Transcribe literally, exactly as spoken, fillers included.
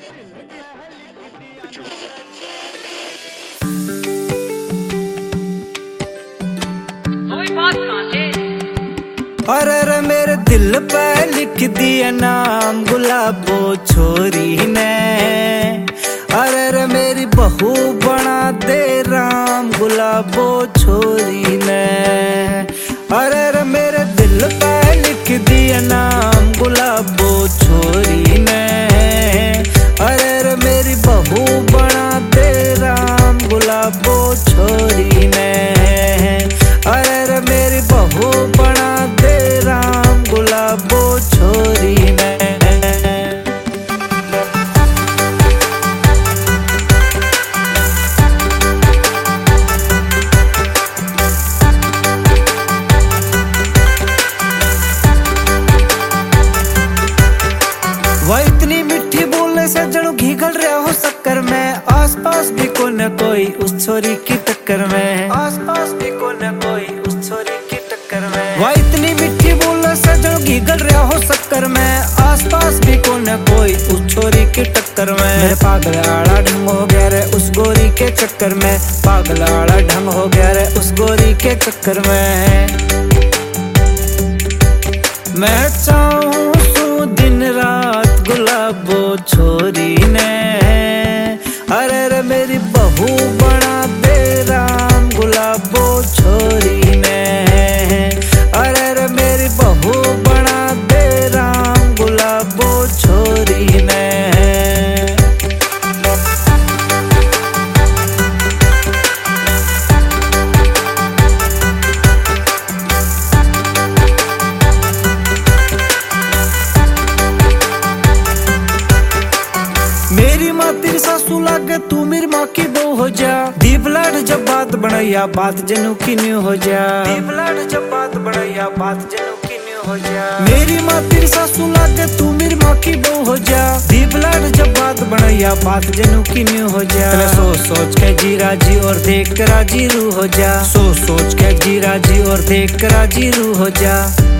अरे रे मेरे दिल पे लिख दिया नाम गुलाबो छोरी ने। अरे रे मेरी बहू बना दे राम गुलाबो छोरी ने। अरे रे मेरे दिल पे लिख दिया नाम गुलाबो छोरी ने। अरे रे मेरी बहू बना दे राम गुलाबो छोरी ने। अरे रे मेरी बहू बना दे राम गुलाबो छोरी ने। वह इतनी मिठी बोलने से जड़ू घी गल रहा हो शक्कर में। आस पास भी को न कोई उस छोरी की टक्कर में। आस पास भी को न कोई उस छोरी की टक्कर में। वह इतनी मिठी बोलने से जड़ू घी गल रहा हो शक्कर में। आस पास भी को न कोई उस छोरी की टक्कर में। मेरे पागल आड़ा ढंग हो गया रे उस गोरी के चक्कर में। पागल आड़ा ढंग हो गया रे उस गोरी के चक्कर में। मैं चाहूं सू दिन रात गुलाबो छोरी ने। अरे रे मेरी बहू बना दे राम गुलाबो छोरी ने। अरे रे मेरी बहू बना दे राम गुलाबो छोरी ने। मेरी माँ तेरी सासू लागे तू मेरी माँ की बहू हो जा। दीप लाड जब बात बढ़िया बात जनू की न्यू हो जा। दीप लाड जब बात बढ़िया बात जनू की न्यू हो जा। मेरी माँ तेरी सासू लागे तू मेरी माँ की बहू हो जा। दीप लाड जब बात बढ़िया बात जनू की न्यू हो जा। सोच सोच के जी राजी और देख कर राजी रू हो जा। सोच सोच के जी राजी और देख कर राजी रू हो जा।